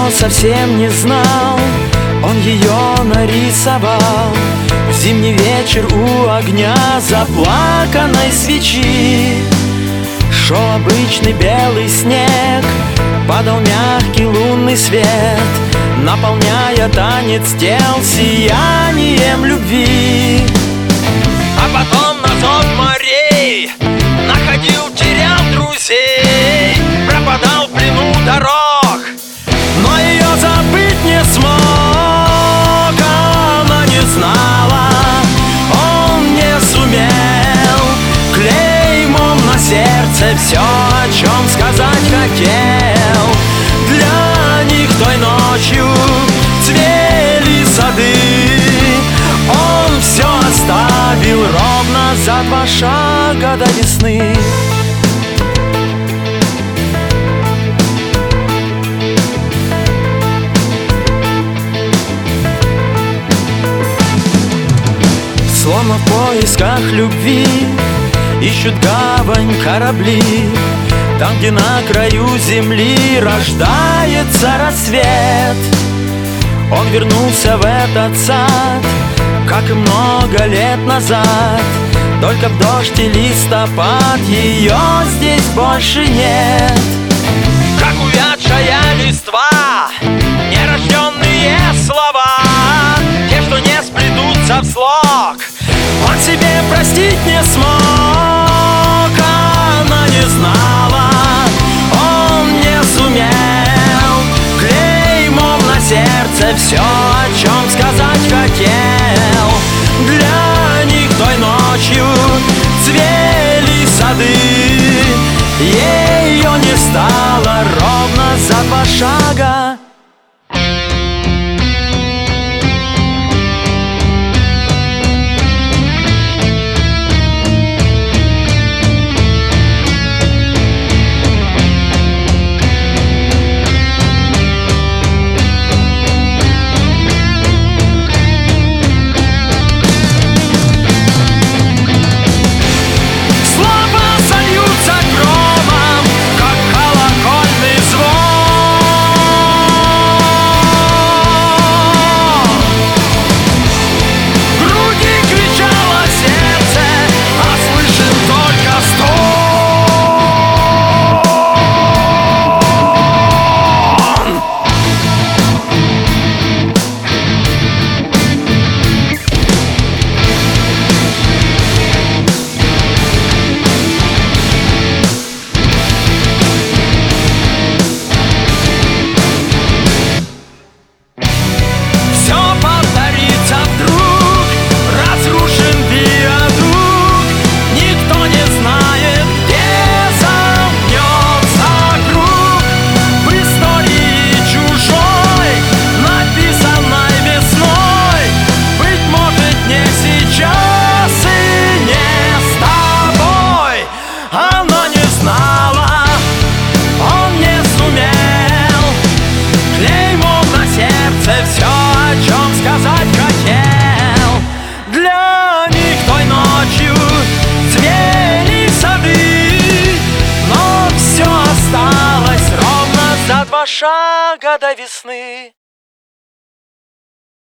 ее совсем не знал, он ее нарисовал в зимний вечер у огня заплаканной свечи. Шел обычный белый снег, падал мягкий лунный свет, наполняя танец тел сиянием любви. А потом на зов морей находил, терял друзей, пропадал в плену дорог, но ее забыть не смог. Она не знала, он не сумел. Клеймом на сердце все, о чем сказать хотел. Для них той ночью цвели сады, он все оставил ровно за 2 шага до весны. Словно в поисках любви ищут гавань корабли, там, где на краю земли рождается рассвет. Он вернулся в этот сад, как и много лет назад, только в дождь и листопад ее здесь больше нет. как увядшая листва, нерожденные слова, те, что не сплетутся в слог, он себе простить не смог. Она не знала, он не сумел. Клеймом на сердце все, о чем сказать хотел. Для них той ночью цвели сады, ее не стало ровно за 2 шага. Все, о чем сказать хотел. Для них той ночью цвели сады, но все осталось ровно за 2 шага до весны.